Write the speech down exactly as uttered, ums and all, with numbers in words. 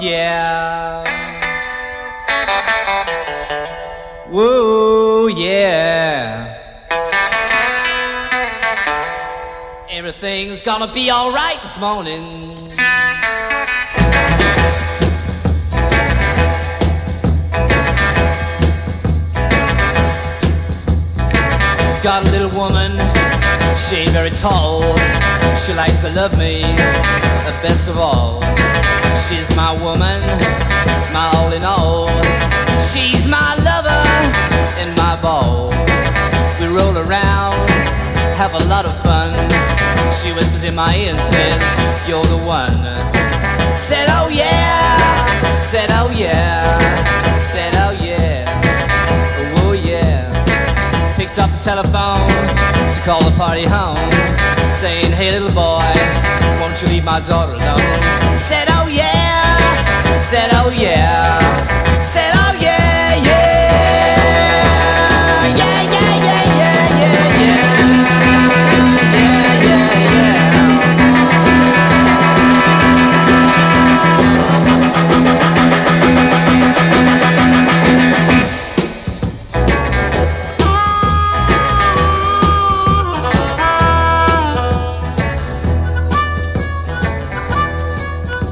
Yeah. Whoa, yeah. Everything's gonna be alright this morning. Got a little woman, she ain't very tall. She likes to love me, the best of all. She's my woman, my all in all. She's my lover and my ball. We roll around, have a lot of fun. She whispers in my ear and says, you're the one. Said oh yeah, said oh yeah, said oh yeah, oh yeah. Picked up the telephone to call the party home, saying, hey little boy, won't you leave my daughter alone? Said oh yeah, said oh yeah,